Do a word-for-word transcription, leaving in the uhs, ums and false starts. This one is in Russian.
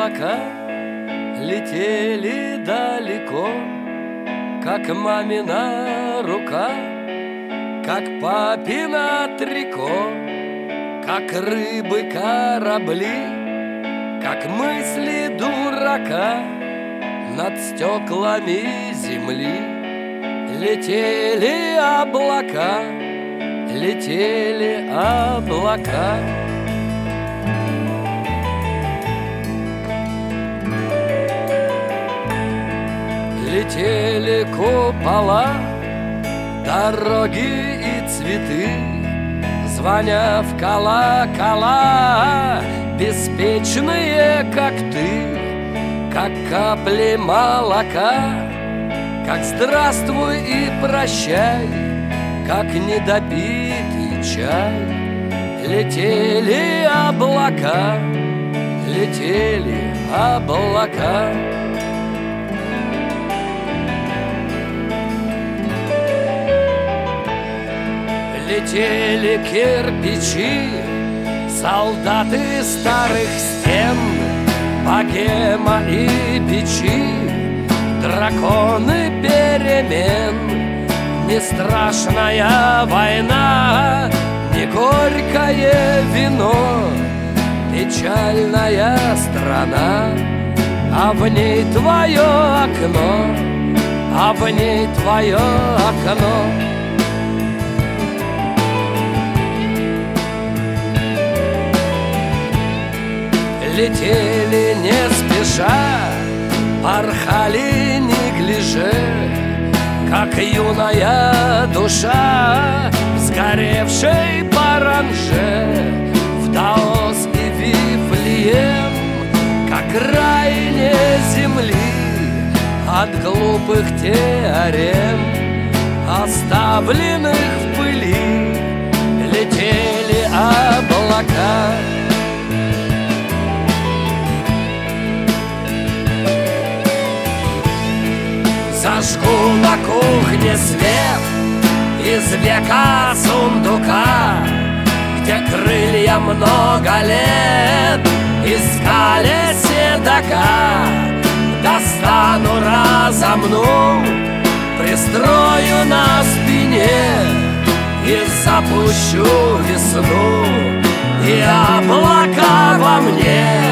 облака летели далеко, как мамина рука, как папина трико, как рыбы корабли, как мысли дурака над стеклами земли. Летели облака, летели облака. Летели купола, дороги и цветы, звоня в колокола, беспечные, как ты, как капли молока, как здравствуй и прощай, как недопитый чай. Летели облака, летели облака. Летели кирпичи, солдаты старых стен, богема и печи, драконы перемен. Не страшная война, не горькое вино, печальная страна, а в ней твое окно, а в ней твое окно. Летели не спеша, порхали неглиже, как юная душа, сгоревшей паранже, в Даос и Вифлеем, как крайне земли, от глупых теорем, оставленных в пыли. Летели облака. Зажгу на кухне свет из века сундука, где крылья много лет искали седока. Достану, разомну, пристрою на спине и запущу весну, и облака во мне.